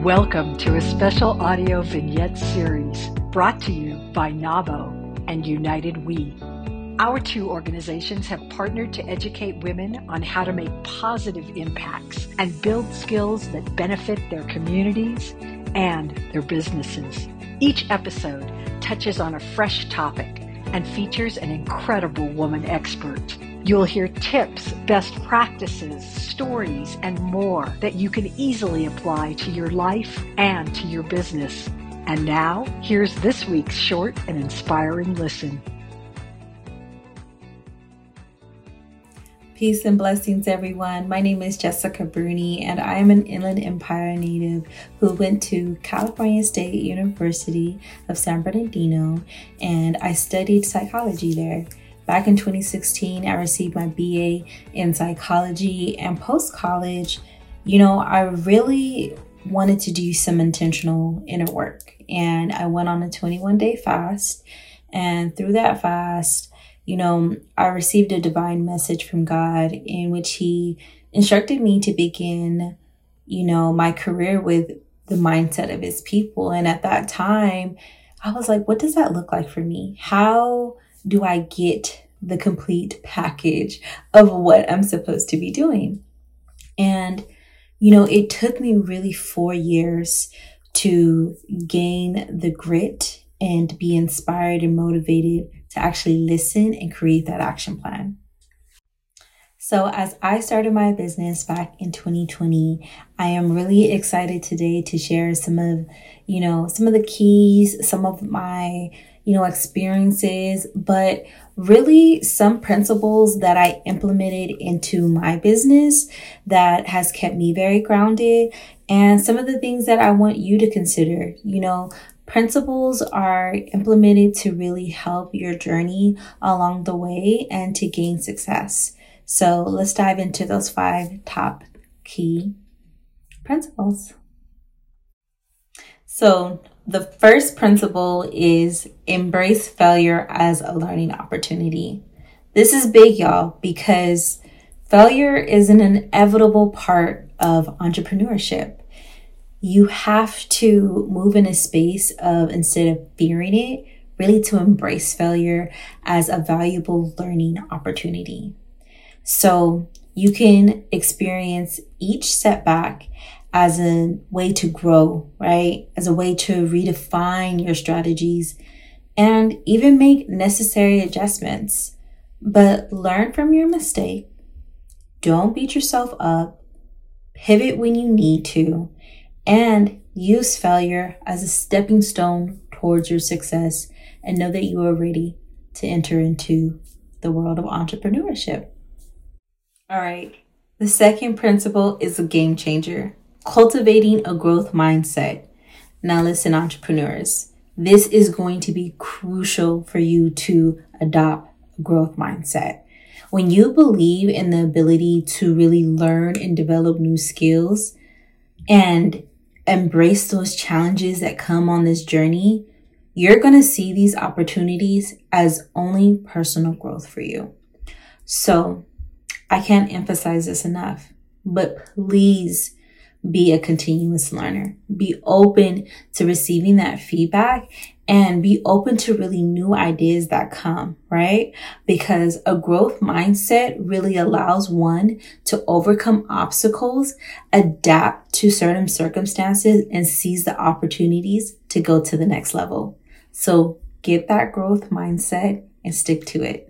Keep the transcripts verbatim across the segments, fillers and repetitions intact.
Welcome to a special audio vignette series brought to you by NAWBO and United We. Our two organizations have partnered to educate women on how to make positive impacts and build skills that benefit their communities and their businesses. Each episode touches on a fresh topic and features an incredible woman expert. You'll hear tips, best practices, stories, and more that you can easily apply to your life and to your business. And now, here's this week's short and inspiring listen. Peace and blessings, everyone. My name is Jessica Bruni, and I am an Inland Empire native who went to California State University of San Bernardino, and I studied psychology there. Back in twenty sixteen, I received my B A in psychology, and post-college, you know, I really wanted to do some intentional inner work. And I went on a twenty-one day fast. And through that fast, you know, I received a divine message from God in which He instructed me to begin, you know, my career with the mindset of His people. And at that time, I was like, what does that look like for me? How do I get the complete package of what I'm supposed to be doing? And, you know, it took me really four years to gain the grit and be inspired and motivated to actually listen and create that action plan. So as I started my business back in twenty twenty, I am really excited today to share some of, you know, some of the keys, some of my, you know, experiences, but really some principles that I implemented into my business that has kept me very grounded, and some of the things that I want you to consider. You know, principles are implemented to really help your journey along the way and to gain success. So let's dive into those five top key principles. So the first principle is embrace failure as a learning opportunity. This is big, y'all, because failure is an inevitable part of entrepreneurship. You have to move in a space of, instead of fearing it, really to embrace failure as a valuable learning opportunity. So you can experience each setback as a way to grow, right? As a way to redefine your strategies and even make necessary adjustments. But learn from your mistake. Don't beat yourself up. Pivot when you need to. And use failure as a stepping stone towards your success, and know that you are ready to enter into the world of entrepreneurship. All right. The second principle is a game changer. Cultivating a growth mindset. Now listen, entrepreneurs, this is going to be crucial for you to adopt a growth mindset. When you believe in the ability to really learn and develop new skills and embrace those challenges that come on this journey, you're going to see these opportunities as only personal growth for you. So I can't emphasize this enough, but please be a continuous learner. Be open to receiving that feedback and be open to really new ideas that come, right? Because a growth mindset really allows one to overcome obstacles, adapt to certain circumstances, and seize the opportunities to go to the next level. So get that growth mindset and stick to it.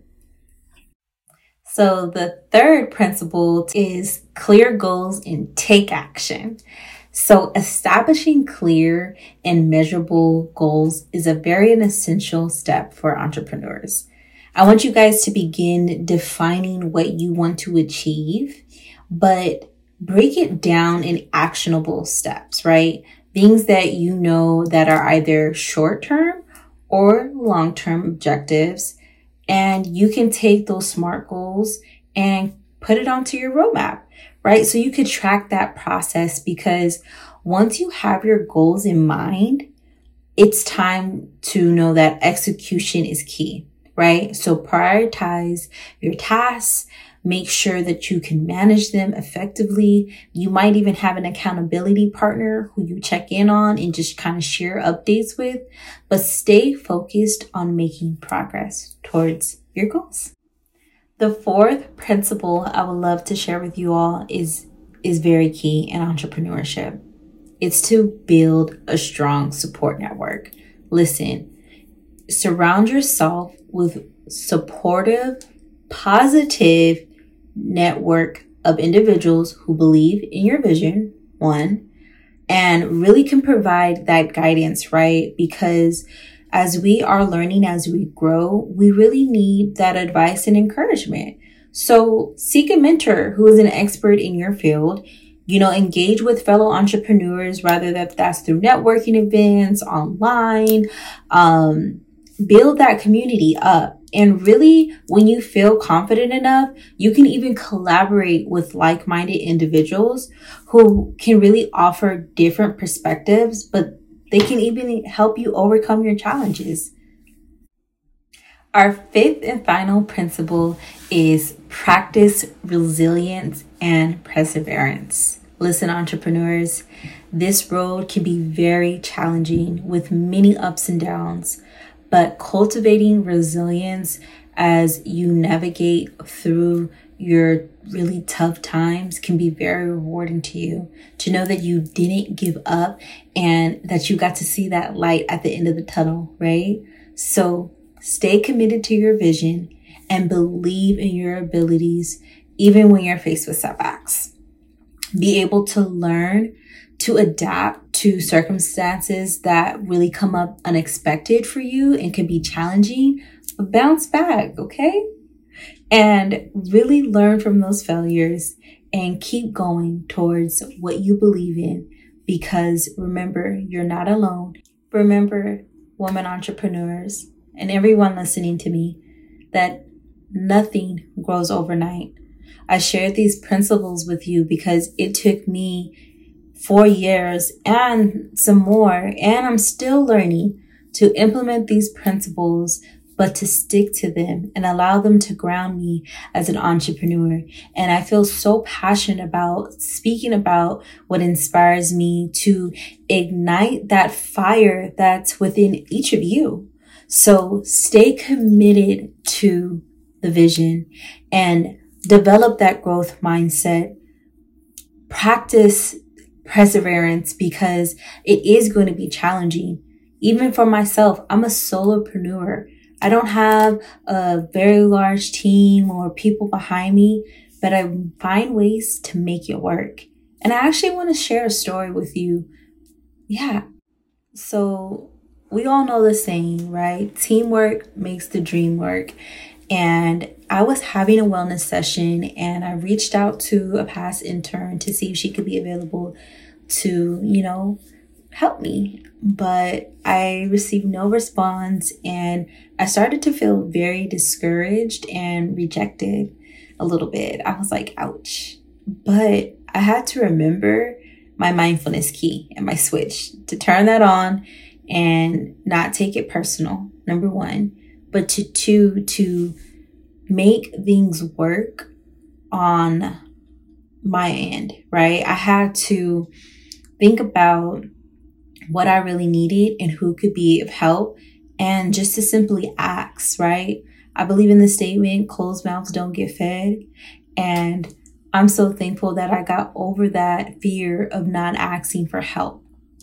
So the third principle is clear goals and take action. So establishing clear and measurable goals is a very an essential step for entrepreneurs. I want you guys to begin defining what you want to achieve, but break it down in actionable steps, right? Things that you know that are either short-term or long-term objectives. And you can take those SMART goals and put it onto your roadmap, right? So you could track that process, because once you have your goals in mind, it's time to know that execution is key, right? So prioritize your tasks, make sure that you can manage them effectively. You might even have an accountability partner who you check in on and just kind of share updates with, but stay focused on making progress towards your goals. The fourth principle I would love to share with you all is, is very key in entrepreneurship. It's to build a strong support network. Listen, surround yourself with supportive, positive network of individuals who believe in your vision, one, and really can provide that guidance, right? Because as we are learning, as we grow, we really need that advice and encouragement. So seek a mentor who is an expert in your field. You know, engage with fellow entrepreneurs, rather that that's through networking events, online, um, build that community up. And really, when you feel confident enough, you can even collaborate with like-minded individuals who can really offer different perspectives, but they can even help you overcome your challenges. Our fifth and final principle is practice resilience and perseverance. Listen, entrepreneurs, this road can be very challenging with many ups and downs, but cultivating resilience as you navigate through your really tough times can be very rewarding to you. To know that you didn't give up and that you got to see that light at the end of the tunnel, right? So stay committed to your vision and believe in your abilities, even when you're faced with setbacks. Be able to learn to adapt to circumstances that really come up unexpected for you and can be challenging, but bounce back, okay? And really learn from those failures and keep going towards what you believe in, because remember, you're not alone. Remember, women entrepreneurs and everyone listening to me, that nothing grows overnight. I shared these principles with you because it took me four years and some more, and I'm still learning to implement these principles, but to stick to them and allow them to ground me as an entrepreneur. And I feel so passionate about speaking about what inspires me to ignite that fire that's within each of you. So stay committed to the vision and develop that growth mindset. Practice perseverance, because it is going to be challenging. Even for myself, I'm a solopreneur. I don't have a very large team or people behind me, but I find ways to make it work. And I actually want to share a story with you. Yeah. So we all know the saying, right? Teamwork makes the dream work. And I was having a wellness session and I reached out to a past intern to see if she could be available to, you know, help me. But I received no response and I started to feel very discouraged and rejected a little bit. I was like, ouch. But I had to remember my mindfulness key and my switch to turn that on and not take it personal, number one. But to two, to make things work on my end, right? I had to think about what I really needed and who could be of help, and just to simply ask, right? I believe in the statement, closed mouths don't get fed. And I'm so thankful that I got over that fear of not asking for help.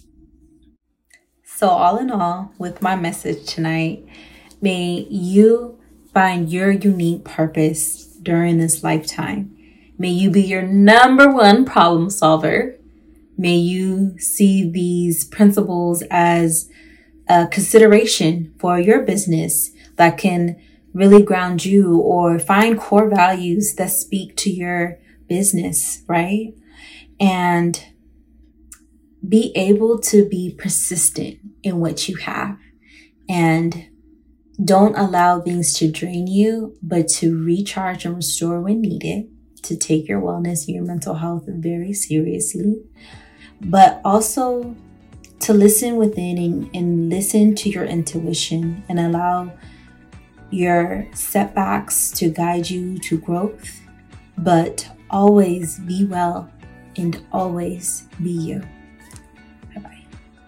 So all in all, with my message tonight, may you find your unique purpose during this lifetime. May you be your number one problem solver. May you see these principles as a consideration for your business that can really ground you, or find core values that speak to your business, right? And be able to be persistent in what you have, and don't allow things to drain you, but to recharge and restore when needed, to take your wellness and your mental health very seriously, but also to listen within and, and listen to your intuition and allow your setbacks to guide you to growth but always be well and always be you. Bye-bye.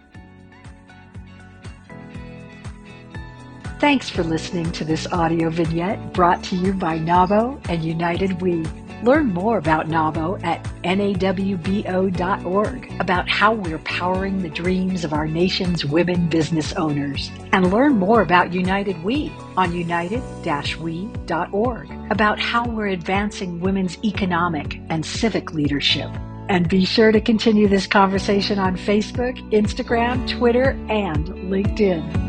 Thanks for listening to this audio vignette brought to you by NAWBO and United We. Learn more about NAWBO at N A W B O dot org, about how we're powering the dreams of our nation's women business owners. And learn more about United We on United We dot org, about how we're advancing women's economic and civic leadership. And be sure to continue this conversation on Facebook, Instagram, Twitter, and LinkedIn.